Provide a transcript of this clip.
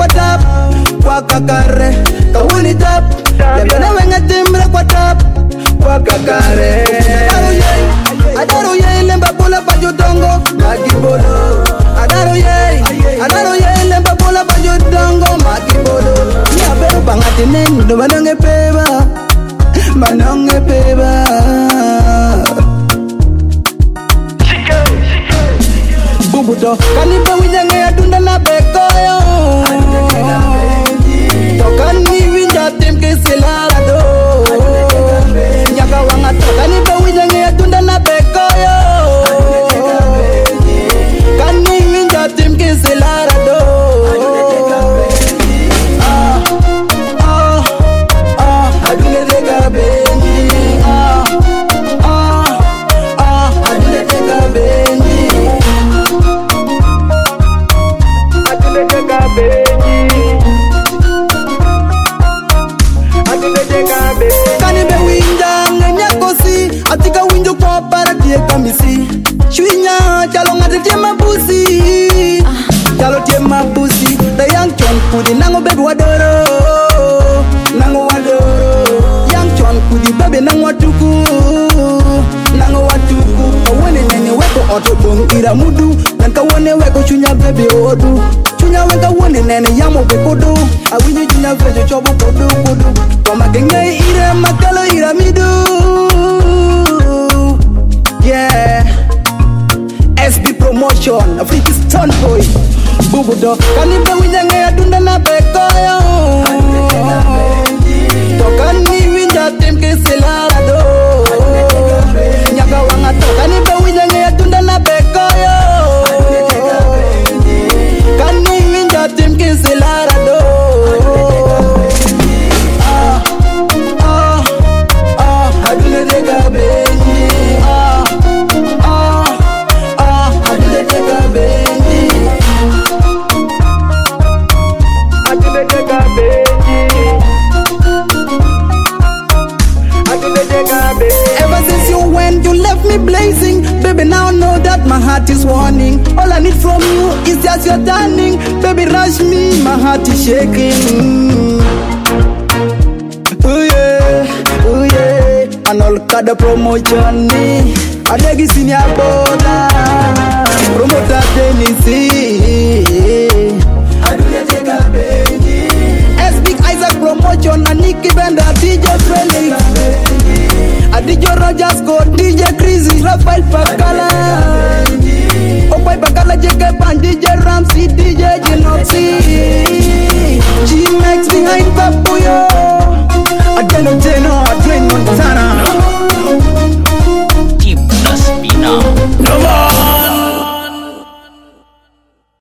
tap kwa kakare kawuni tap lebena wenga timbre kwa tap kwa kakare adaro ye lemba bola bajodongo magibolo adaro ye lemba bola bajodongo magibolo ni aberu bangati nen do banange peba manange peba bubuto kanibe winyange adunda na bekoyo tokani winja temke selara do nyaka wanga tokani be winyange adunda na bekoyo kani winja temke selara do adule de gabenji adule de gabenji Kani be winja ngenya kosi atika winjo kwa para die kamisi Chwinya chalo ngate tie mabusi Chalo tie mabusi The young chon kudi nango baby wadoro Nango wadoro Young chon kudi baby nango watuku Nango watuku Kawone nene weko otobong ira mudu Nanka wane weko chunya baby odu Chunya weka wone nene yamo bekodo Awinyo chunya vejo chobo kodo kodo Koma genge ira makalo ira midu Yeah SB Promotion Afrika Stone Boy Bubudo Kanibe winyange adunda na bekoyo Tokani winja temke selara do Nyaka wanga tokanibe winyange adunda na bekoyo Kani winja temke selara do Adule de gabenji Adule de gabenji Adule de gabenji Adule de gabenji Ever since you went, you left me blazing Baby, now I know that my heart is warning All I need from you is just your turning Baby, rush me, my heart is shaking Ooh yeah Anol kada promotion ni Adegi sini aboda Promoter Denisi Adule teka benji SB Isaac Promotion Aniki Benda DJ Felix Adijo Rogers Go DJ Crazy Rafael Pakala Opai Pakala JK Pan DJ Ramsey DJ Genoxy G-Max behind Papuyo Adeno Jeno